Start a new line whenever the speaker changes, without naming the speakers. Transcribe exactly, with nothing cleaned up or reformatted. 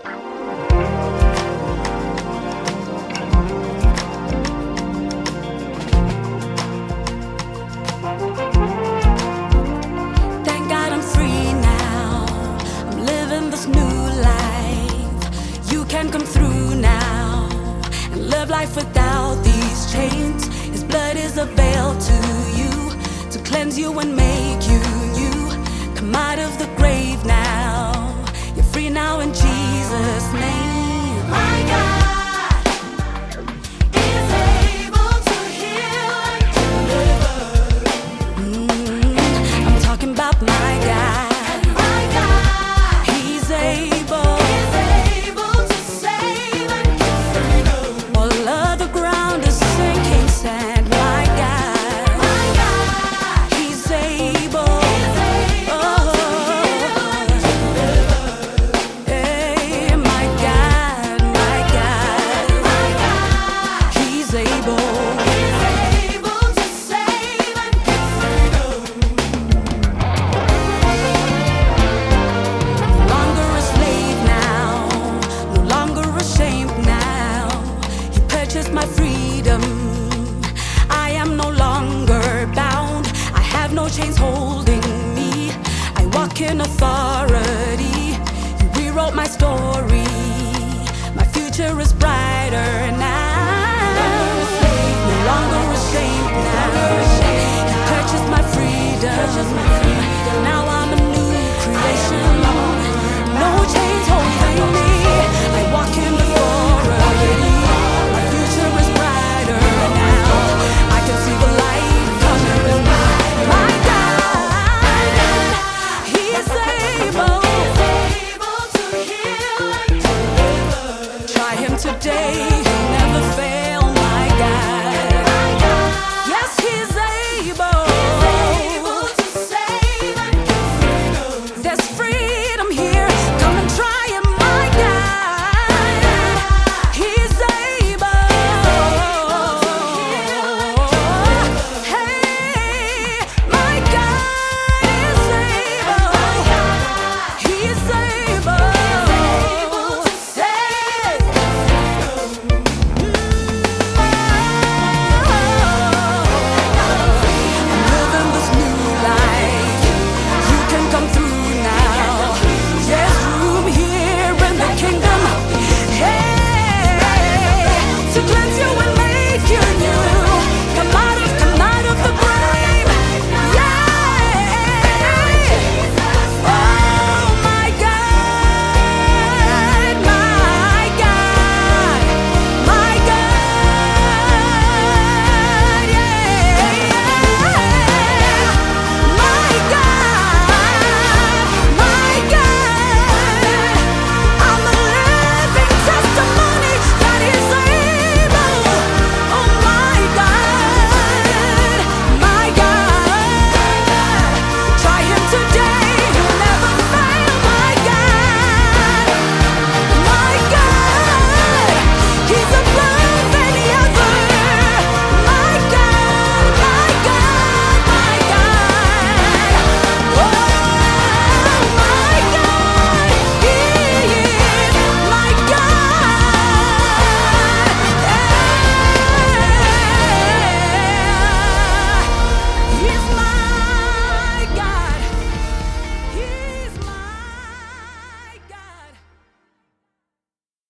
Thank God I'm free now. I'm living this new life. You can come through now and live life without these chains. His blood is a veil to you, to cleanse you and make you new. Come out of the grave now.